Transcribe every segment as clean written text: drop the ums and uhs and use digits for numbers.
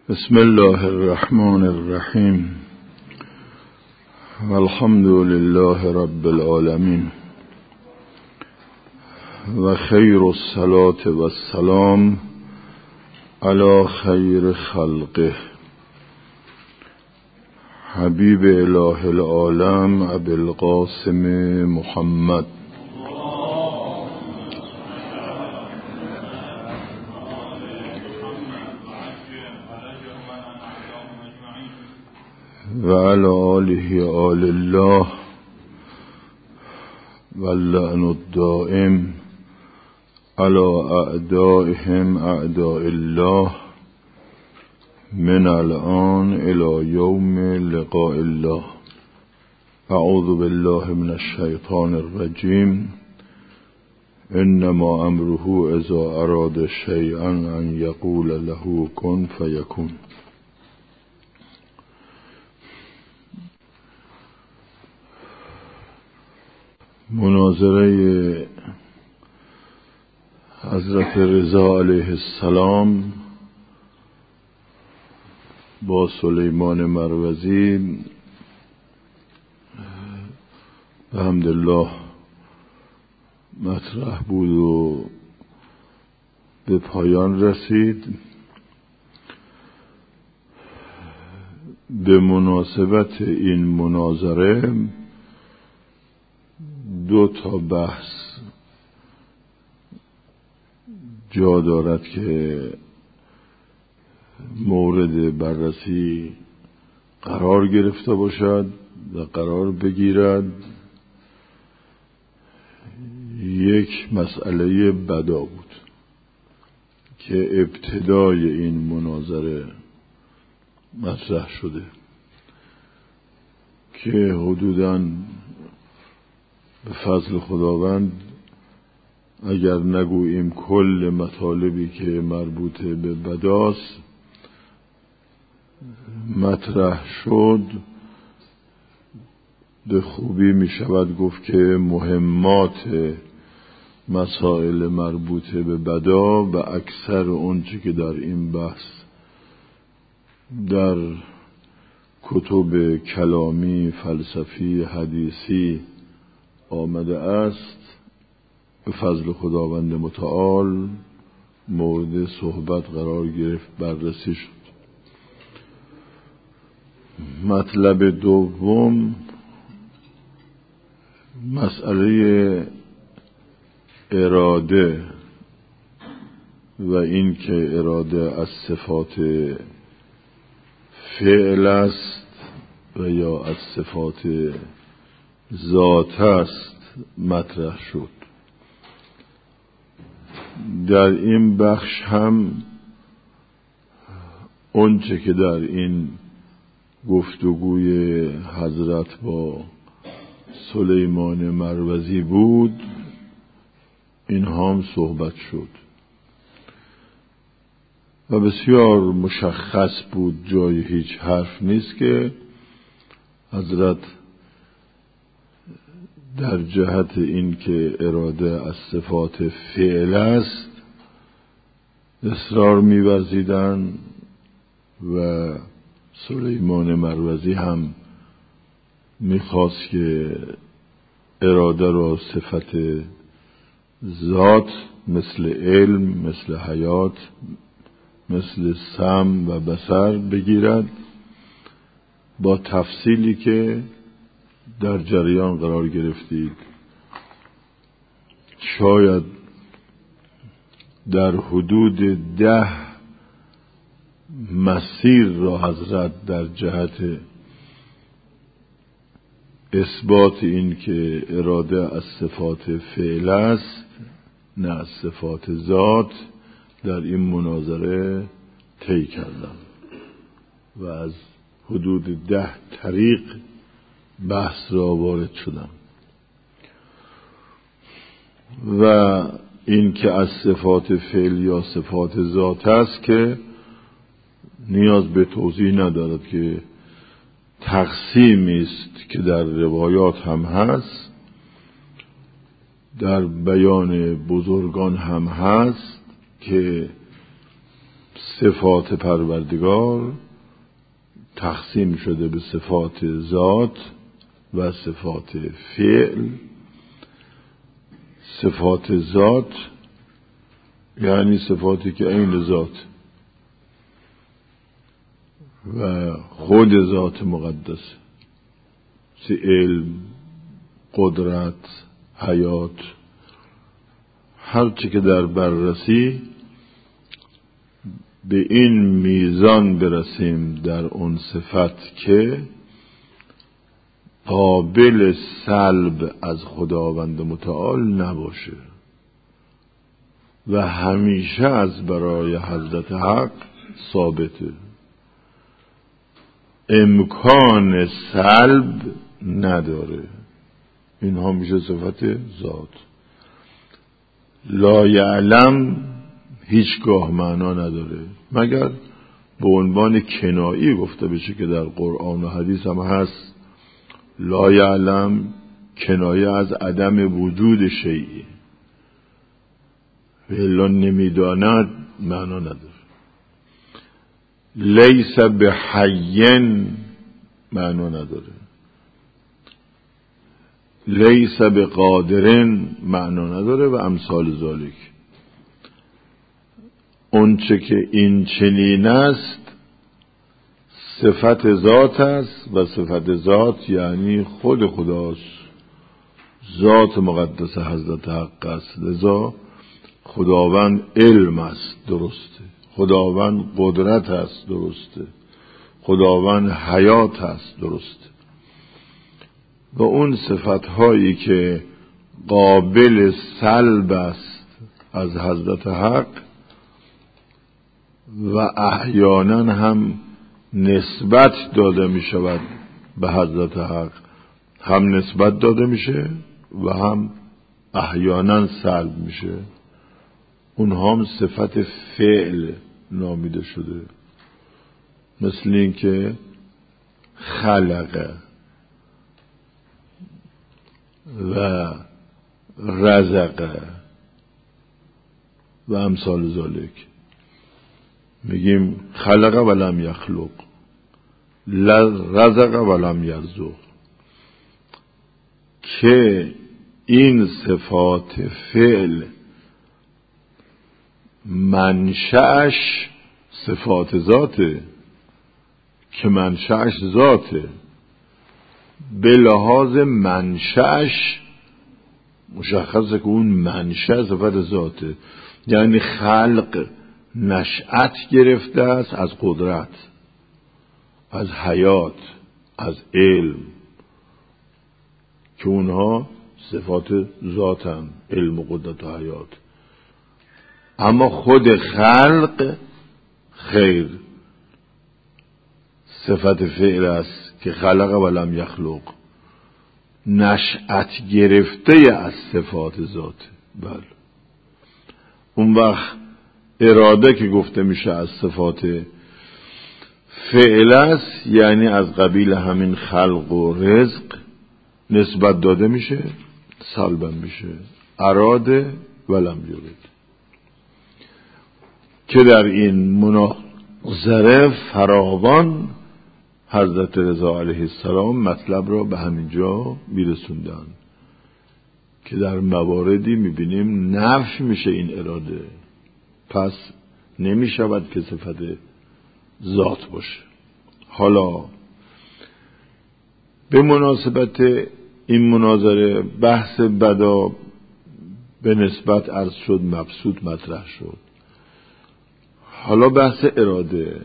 بسم الله الرحمن الرحیم والحمد لله رب العالمین و خیر الصلاة و السلام علی خیر خلقه حبیب اله العالم ابی القاسم محمد و علی آله آل الله و اللعن الدائم علی اعدائهم اعداء الله من الان الی یوم لقاء الله. اعوذ بالله من الشیطان الرجیم. انما امره اذا اراد شیئا ان یقول له کن فیکون. مناظره حضرت رضا علیه السلام با سلیمان مروزی بحمدالله مطرح بود و به پایان رسید. به مناسبت این مناظره دو تا بحث جا دارد که مورد بررسی قرار گرفته باشد و قرار بگیرد. یک مسئله بدا بود که ابتدای این مناظره مطرح شده که حدوداً به فضل خداوند اگر نگوییم کل مطالبی که مربوط به بداست مطرح شد، به خوبی می شود گفت که مهمات مسائل مربوط به بدا و اکثر اونچه که در این بحث در کتب کلامی، فلسفی، حدیثی آمده است به فضل خداوند متعال مورد صحبت قرار گرفت، بررسی شد. مطلب دوم مسئله اراده و این که اراده از صفات فعل است و یا از صفات ذات است مطرح شد. در این بخش هم اونچه که در این گفتگوی حضرت با سلیمان مروزی بود اینها هم صحبت شد و بسیار مشخص بود، جای هیچ حرف نیست که حضرت در جهت این که اراده از صفات فعل است اصرار می‌ورزیدند و سلیمان مروزی هم می‌خواست که اراده را صفت ذات مثل علم، مثل حیات، مثل سمع و بصر بگیرد، با تفصیلی که در جریان قرار گرفتید. شاید در حدود 10 مسیر را حضرت در جهت اثبات این که اراده از صفات فعل است نه از صفات ذات در این مناظره طی کردم و از حدود 10 طریق بحث را وارد شدم و این که از صفات فعل یا صفات ذات است که نیاز به توضیح ندارد که تقسیمی است که در روایات هم هست، در بیان بزرگان هم هست که صفات پروردگار تقسیم شده به صفات ذات و صفات فعل. صفات ذات یعنی صفاتی که عین ذات و خود ذات مقدس، علم، قدرت، حیات، هر چی که در بررسی به این میزان برسیم در اون صفت که قابل سلب از خداوند متعال نباشه و همیشه از برای حضرت حق ثابته، امکان سلب نداره. اینها میشه صفت ذات. لا یعلم هیچگاه معنا نداره مگر به عنوان کنایی گفته بشه که در قرآن و حدیث هم هست. لا یعلم کنایه از عدم وجود شیئی، الا نمیداند معنا نداره. لیس بحین معنا نداره. لیس بقادرن معنا نداره و امثال ذالک. اون چه که این چنین است صفت ذات است و صفت ذات یعنی خود خداست، ذات مقدس حضرت حق است. لذا خداوند علم است، درسته. خداوند قدرت است، درسته. خداوند حیات است، درسته. و اون صفتهایی که قابل سلب است از حضرت حق و احیانا هم نسبت داده می شود به حضرت حق، هم نسبت داده میشه و هم احیانا سلب میشه، اونها هم صفت فعل نامیده شده. مثل این که خلقه و رزقه و امثال ذالک. میگیم خلقه ولم یخلق، رزقه ولم یرزق، که این صفات فعل منشأش صفات ذاته، که منشأش ذاته، به لحاظ منشأش مشخصه که اون منشأ صفت ذاته. یعنی خلق نشأت گرفته است از قدرت، از حیات، از علم، که اونها صفات ذاتن، علم و قدرت و حیات. اما خود خلق خیر صفت فعل است که خلق ولم یخلق، نشأت گرفته از صفات ذات. بله، اون وقت اراده که گفته میشه از صفات فعل است، یعنی از قبیل همین خلق و رزق نسبت داده میشه، سلبم میشه. اراده ولم یرد، که در این مناظره فراوان حضرت رضا علیه السلام مطلب را به همین جا میرسوندن که در مواردی میبینیم نفی میشه این اراده، پس نمیشود که صفت ذات باشه. حالا به مناسبت این مناظره بحث بدا به نسبت عرض شد، مبسوط مطرح شد. حالا بحث اراده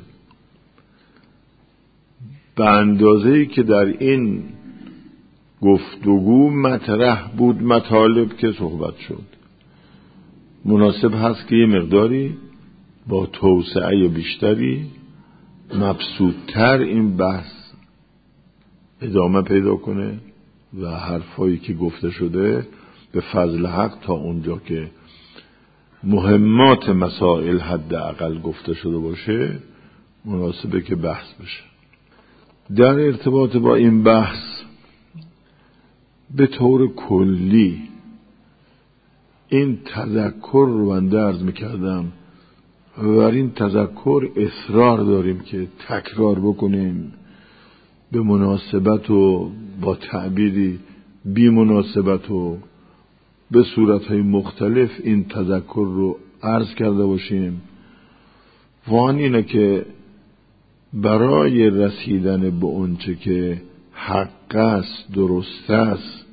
به اندازه‌ای که در این گفتگو مطرح بود مطالب که صحبت شد، مناسب هست که یه مقداری با توسعه بیشتری مبسوط‌تر این بحث ادامه پیدا کنه و حرفایی که گفته شده به فضل حق تا اونجا که مهمات مسائل حداقل گفته شده باشه مناسبه که بحث بشه. در ارتباط با این بحث به طور کلی این تذکر رو بنده عرض میکردم و بر این تذکر اصرار داریم که تکرار بکنیم، به مناسبت و با تعبیری بی مناسبت و به صورتهای مختلف این تذکر رو عرض کرده باشیم. وان اینه که برای رسیدن به اونچه که حق است، درست است،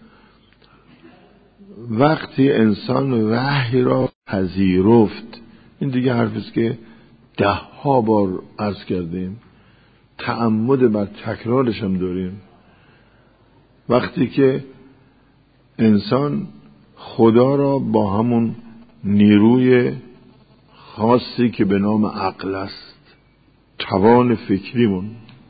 وقتی انسان وحی را پذیرفت، این دیگه حرفی است که 10 بار عرض کردیم، تعمد بر تکرارش هم داریم. وقتی که انسان خدا را با همون نیروی خاصی که به نام عقل است، توان فکریمون،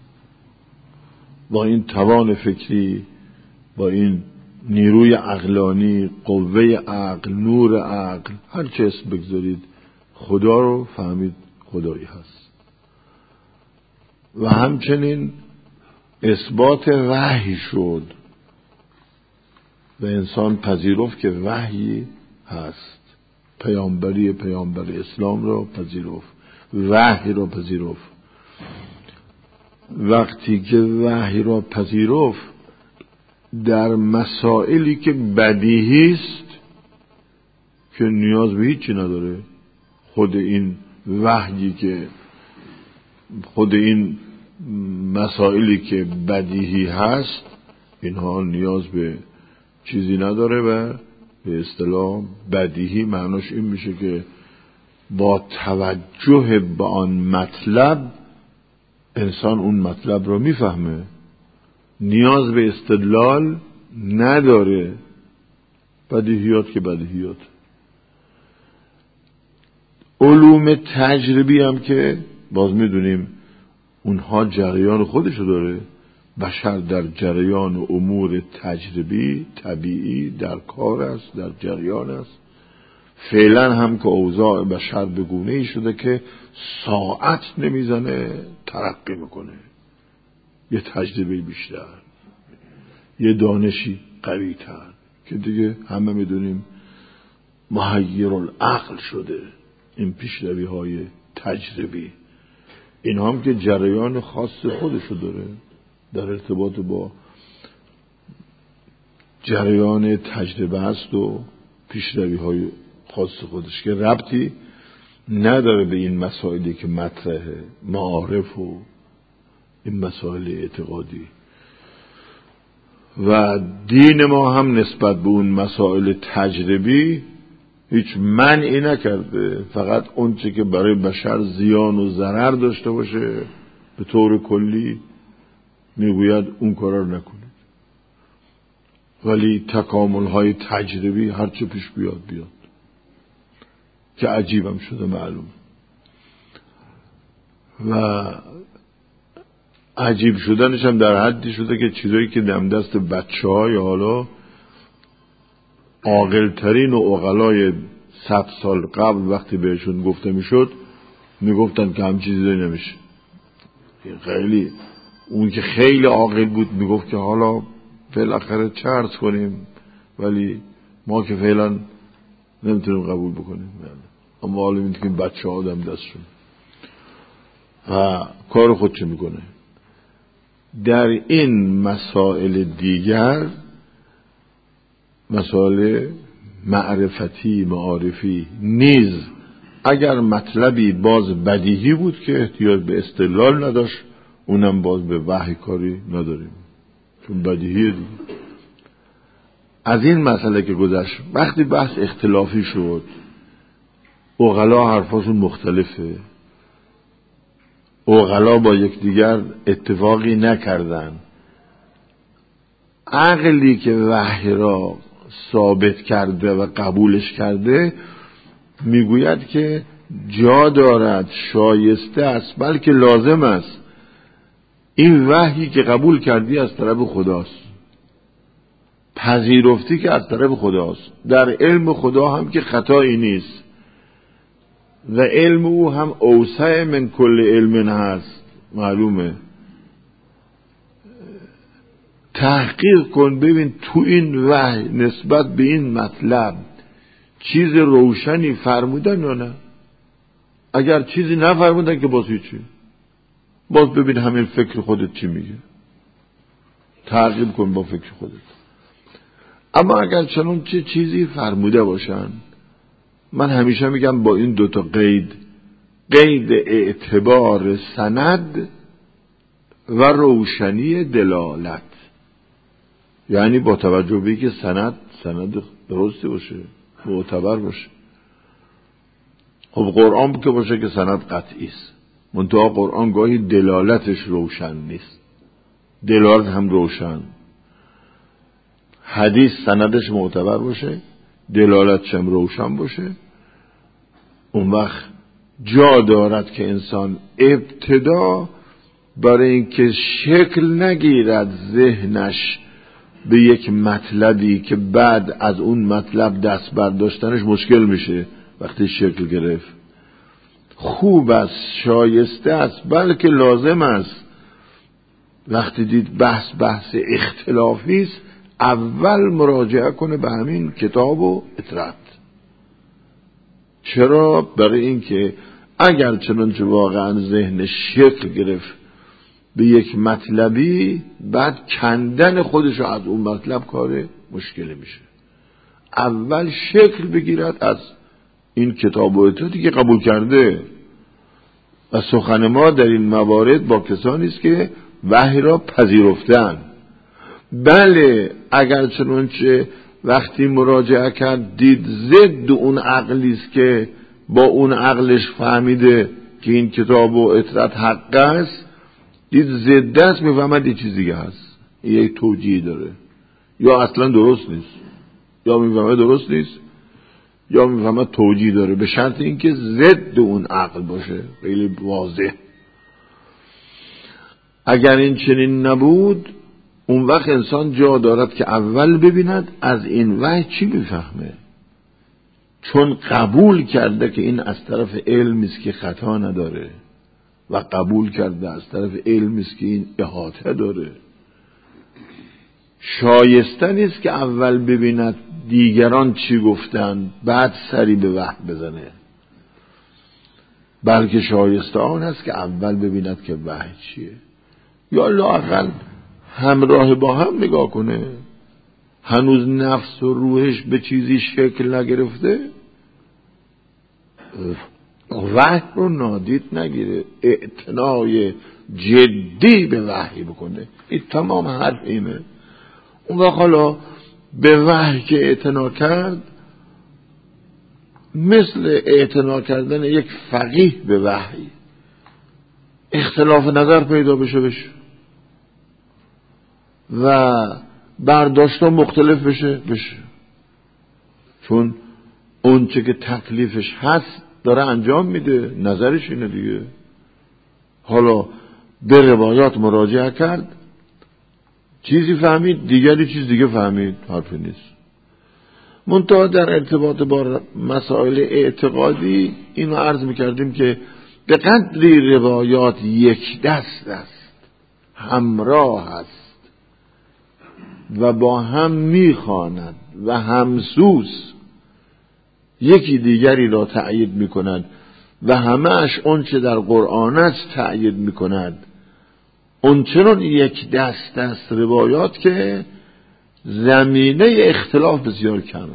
با این توان فکری، با این نیروی عقلانی، قوه عقل، نور عقل، هر چه اسم بگذارید، خدا رو فهمید خدایی هست. و همچنین اثبات وحی شد و انسان پذیرفت که وحی هست، پیامبر اسلام را پذیرفت، وحی را پذیرفت. وقتی که وحی را پذیرفت، در مسائلی که بدیهی است که نیاز به هیچی نداره، خود این وحی که خود این مسائلی که بدیهی هست، اینها نیاز به چیزی نداره و به اصطلاح بدیهی معناش این میشه که با توجه به آن مطلب انسان اون مطلب رو میفهمه، نیاز به استدلال نداره. بدیهیات که بدیهیات. علوم تجربی هم که باز میدونیم اونها جریان خودشو داره. بشر در جریان امور تجربی طبیعی در کار است، در جریان است. فعلا هم که اوضاع بشر به گونه‌ای شده که ساعت نمیزنه ترقی میکنه، یه تجربه بیشتر، یه دانشی قوی تر که دیگه همه میدونیم محیر العقل شده. این پیشروی های تجربی، این هم که جریان خاص خودشو داره در ارتباط با جریان تجربه است و پیشروی های خاص خودش که ربطی نداره به این مسائلی که مطرحه، معارف و این مسائل اعتقادی. و دین ما هم نسبت به اون مسائل تجربی هیچ منعی نکرده، فقط اون چه که برای بشر زیان و ضرر داشته باشه به طور کلی میگوید اون کارا رو نکنید. ولی تکامل های تجربی هر چه پیش بیاد که عجیبم شده معلوم. و عجیب شدنش هم در حدی شده که چیزایی که دم دست بچه‌ها یا حالا عاقل‌ترین و عقلای 100 سال قبل وقتی بهشون گفته میشد میگفتن که هم چیزی نمیشه. خیلی اون که خیلی عاقل بود میگفت که حالا بالاخره چه عرض کنیم، ولی ما که فعلا نمیتونیم قبول بکنیم. اما حالا میتونیم بچه ها دم دستشون و کار خودشو میکنه. در این مسائل دیگر، مسائل معرفتی معارفی نیز، اگر مطلبی باز بدیهی بود که احتیاج به استدلال نداشت، اونم باز به وحی کاری نداریم چون بدیهیه دیگه. از این مسئله که گذشت، وقتی بحث اختلافی شد، عقلا حرفاشون مختلفه، عقلا با یکدیگر اتفاقی نکردن. عقلی که وحی را ثابت کرده و قبولش کرده میگوید که جا دارد، شایسته است، بلکه لازم است این وحی که قبول کردی از طرف خداست، پذیرفتی که از طرف خداست. در علم خدا هم که خطایی نیست و علم او هم اوسع من کل علم هست، معلومه. تحقیق کن ببین تو این وحی نسبت به این مطلب چیز روشنی فرمودن یا نه. اگر چیزی نفرمودن که باز هیچی، باز ببین همین فکر خودت چی میگه، تعقیب کن با فکر خودت. اما اگر چنون چه چیزی فرموده باشن، من همیشه میگم با این دوتا قید اعتبار سند و روشنی دلالت، یعنی با توجه به که سند درستی باشه، معتبر باشه. خب قرآن که باشه که سند قطعی است، منتها قرآن گاهی دلالتش روشن نیست، دلالت هم روشن. حدیث سندش معتبر باشه، دلالتش هم روشن باشه، اون وقت جا دارد که انسان ابتدا برای اینکه شکل نگیرد ذهنش به یک مطلبی که بعد از اون مطلب دست برداشتنش مشکل میشه، وقتی شکل گرفت خوب است، شایسته است، بلکه لازم است وقتی دید بحث اختلافی است اول مراجعه کنه به همین کتاب و اطرت. چرا؟ برای اینکه اگر چنانچه واقعا ذهن شکل گرفت به یک مطلبی، بعد کندن خودشو از اون مطلب کار مشکلی میشه. اول شکل بگیرد از این کتاب و اطرتی که قبول کرده. و سخن ما در این موارد با کسانی است که وحی را پذیرفتن. بله اگر چنانچه وقتی مراجعه کرد دید ضد اون عقلی است که با اون عقلش فهمیده که این کتاب و اطرت حق است، دید ضد است، میفهمد یه چیز دیگه هست، یک توجیه داره، یا اصلا درست نیست، یا میفهمد درست نیست، یا میفهمد توجیه داره، به شرط اینکه ضد اون عقل باشه، خیلی واضح. اگر این چنین نبود، اون وقت انسان جا دارد که اول ببیند از این وحی چی میفهمه، چون قبول کرده که این از طرف علم است که خطا نداره و قبول کرده از طرف علم است که این احاطه داره. شایسته نیست که اول ببیند دیگران چی گفتن بعد سری به وحی بزنه، بلکه شایسته آن است که اول ببیند که وحی چیه، یا لااقل همراه با هم نگاه کنه. هنوز نفس و روحش به چیزی شکل نگرفته، وحی رو نادید نگیره، اعتنای جدی به وحی بکنه. این تمام حرف اینه. اون وقت حالا به وحی که اعتنا کرد، مثل اعتنا کردن یک فقیه به وحی، اختلاف نظر پیدا بشه و برداشت مختلف بشه، چون اون چه که تکلیفش هست داره انجام میده، نظرش اینه دیگه. حالا به روایات مراجعه کرد، چیزی فهمید، دیگری چیز دیگه فهمید، حرفی نیست. منتها در ارتباط با مسائل اعتقادی اینو عرض میکردیم که به قدری روایات یک دست است، همراه است و با هم میخواند و همسوس یکی دیگری را تأیید میکند و همه‌اش اون چه در قرآن است تأیید میکند، اون چنون یک دست است روایات که زمینه اختلاف بسیار کمه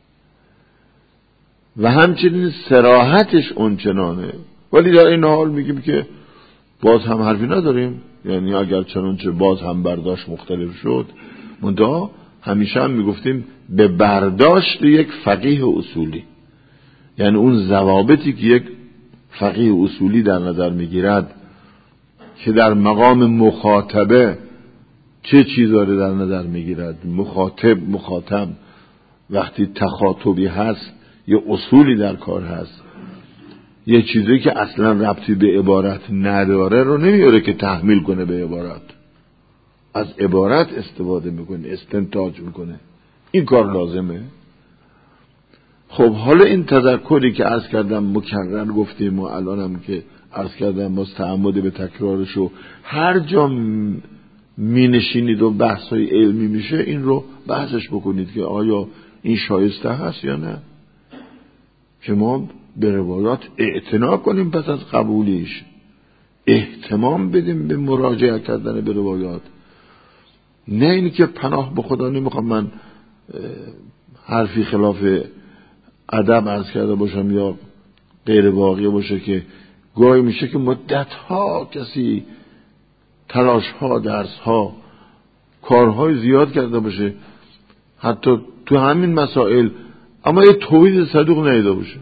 و همچنین صراحتش اون چنانه. ولی در این حال میگیم که باز هم حرفی نداریم، یعنی اگر چنانچه باز هم برداشت مختلف شد، منتها همیشه هم میگفتیم به برداشت یک فقیه اصولی، یعنی اون ضوابطی که یک فقیه اصولی در نظر میگیرد که در مقام مخاطبه چه چیزاری در نظر میگیرد. مخاطب وقتی تخاطبی هست یه اصولی در کار هست، یه چیزی که اصلا ربطی به عبارت نداره رو نمیاره که تحمیل کنه به عبارت، از عبارت استفاده میکنه، استنتاج میکنه، این کار لازمه. خب حالا این تذکری که عرض کردم مکرر گفتیم و الانم که عرض کردم باز تعمد به تکرارشو، هر جا می نشینید و بحثای علمی میشه این رو بحثش بکنید که آیا این شایسته هست یا نه. که ما به روایات اعتنا کنیم، پس از قبولیش اهتمام بدیم به مراجعه کردن به روایات. نه اینی که پناه به خدا نمیخوام من حرفی خلاف ادب عرض کرده باشم یا غیر واقعی باشه که گاهی میشه که مدت‌ها کسی تلاش‌ها، درس‌ها، کارهای زیاد کرده باشه حتی تو همین مسائل، اما یه توحید صدوق ندیده باشه،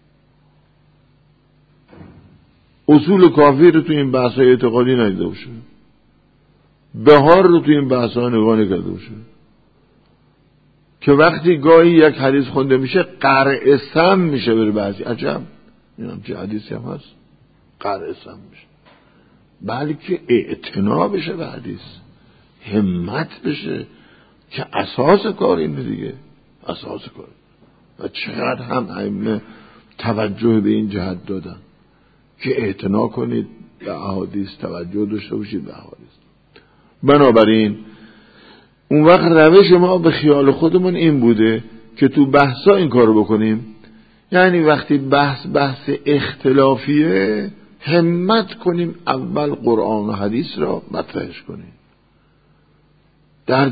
اصول کافی رو تو این بحث‌های اعتقادی ندیده باشه، بهار رو تو این بحث‌ها نگاه نکرده باشه، که وقتی گاهی یک حدیث خونده میشه قرع سم میشه بره بعضی عجب اینم چه حدیثی هم هست قرع سم میشه، بلکه اعتنا بشه به حدیث، همت بشه که اساس کار اینه دیگه، اساس کار. و چقدر هم ائمه توجه به این جهت دادن که اعتنا کنید به احادیث، توجه داشته باشید به احادیث. بنابراین اون وقت روش ما به خیال خودمون این بوده که تو بحثا این کارو بکنیم، یعنی وقتی بحث اختلافیه همت کنیم اول قرآن و حدیث را مطرحش کنیم، در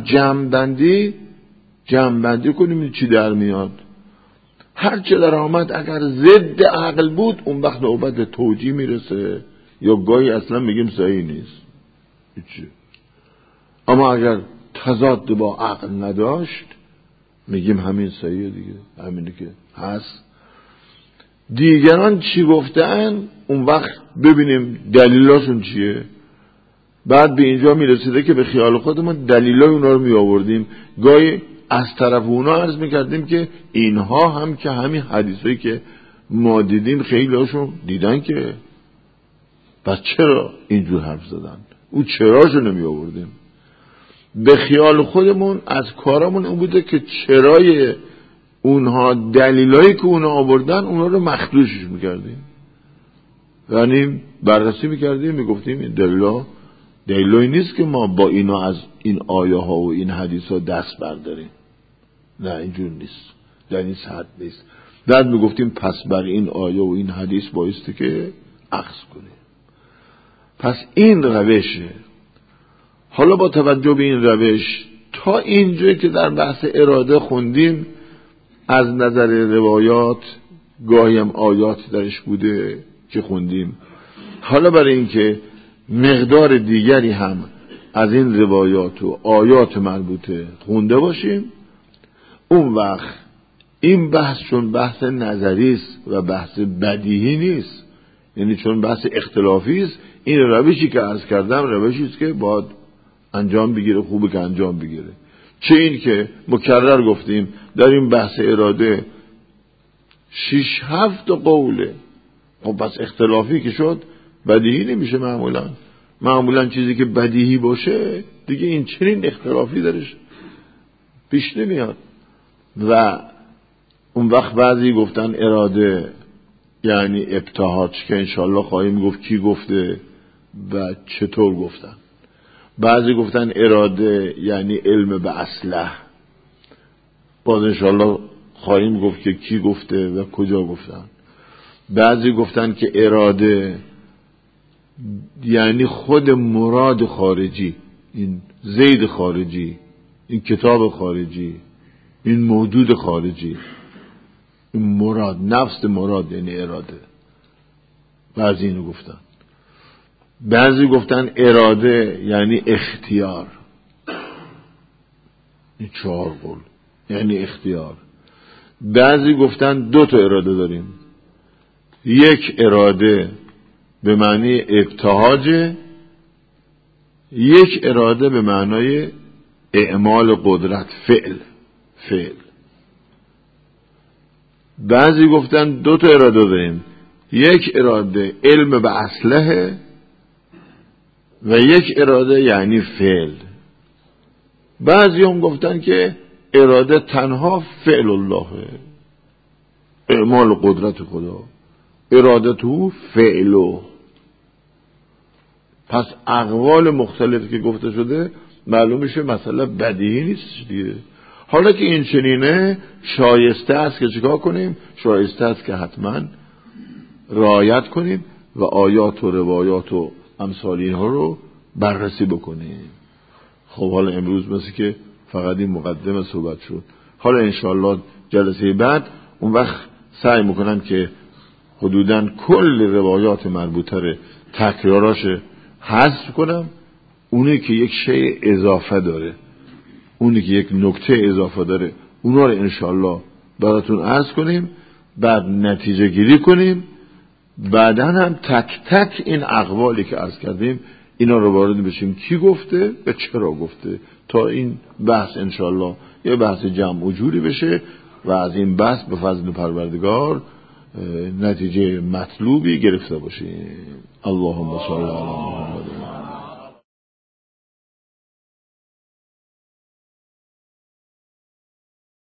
جمع بندی کنیم چی در میاد، هر چه در آمد اگر ضد عقل بود اون وقت نوبت توجیه میرسه یا گاهی اصلا میگیم صحیح نیست هیچی. اما اگر تضاد با عقل نداشت میگیم همین صحیحه دیگه، همینی که هست. دیگران چی گفتن اون وقت ببینیم دلیلاشون چیه، بعد به اینجا میرسیده که به خیال خودمون دلیلای اونا رو میآوردیم، گاهی از طرف اونا عرض میکردیم که اینها هم که همین حدیثایی که ما دیدیم خیلی هاشون دیدن که پس چرا اینجور حرف زدن، او چراشو نمی آوردیم. به خیال خودمون از کارمون اون بوده که چرای اونها دلیلایی که اونها آوردن اونها رو مخدوشش میکردیم، یعنی بررسی میکردیم میگفتیم این دلیلایی نیست که ما با اینا از این آیه ها و این حدیث ها دست برداریم، نه اینجور نیست، در این سطح نیست. بعد میگفتیم پس بر این آیه و این حدیث بایسته که اخذ کنیم. پس این روشه. حالا با توجه به این روش تا اینجایی که در بحث اراده خوندیم از نظر روایات گاهی هم آیات درش بوده که خوندیم، حالا برای اینکه مقدار دیگری هم از این روایات و آیات مربوطه خونده باشیم، اون وقت این بحث چون بحث نظری است و بحث بدیهی نیست، یعنی چون بحث اختلافی است، این روشی که عرض کردم روشی است که باید انجام بگیره، خوبه که انجام بگیره. چه این که مکرر گفتیم در این بحث اراده 6-7 قوله، خب پس اختلافی که شد بدیهی نمیشه. معمولا چیزی که بدیهی باشه دیگه این چنین اختلافی درش پیش نمیاد. و اون وقت بعضی گفتن اراده یعنی ابتهاج که انشالله خواهیم گفت کی گفته و چطور گفتن. بعضی گفتن اراده یعنی علم به اصله، باز انشالله خواهیم گفت که کی گفته و کجا گفتن. بعضی گفتن که اراده یعنی خود مراد خارجی، این زید خارجی، این کتاب خارجی، این موجود خارجی، این مراد، نفس مراد یعنی اراده. بعضی اینو گفتن. بعضی گفتن اراده یعنی اختیار، این 4 قول یعنی اختیار. بعضی گفتن 2 تا اراده داریم، یک اراده به معنی ابتهاج، یک اراده به معنای اعمال قدرت، فعل. بعضی گفتن 2 تا اراده داریم، یک اراده علم به اصله و یک اراده یعنی فعل. بعضی هم گفتن که اراده تنها فعل الله، اعمال قدرت خدا، اراده تو فعلو. پس اقوال مختلفی که گفته شده معلوم میشه مسئله بدیهی نیست دیگه. حالا که این چنینه شایسته است که چیکار کنیم؟ شایسته است که حتما رعایت کنیم و آیات و روایات و امثال اینها رو بررسی بکنیم. خب حالا امروز مثل که فقط این مقدمه صحبت شد. حالا انشاءالله جلسه بعد اون وقت سعی میکنم که حدوداً کل روایات مربوطه تکراراش حذف کنم. اونی که یک شیء اضافه داره، اونی که یک نکته اضافه داره، اونا رو انشاءالله براتون عرض کنیم، بعد نتیجه گیری کنیم، بعدا هم تک تک این اقوالی که عرض کردیم اینا رو وارد بشیم کی گفته و چرا گفته، تا این بحث انشاءالله یه بحث جمع و جوری بشه و از این بحث به فضل پروردگار نتیجه مطلوبی گرفته باشیم. اللهم صل علی محمد.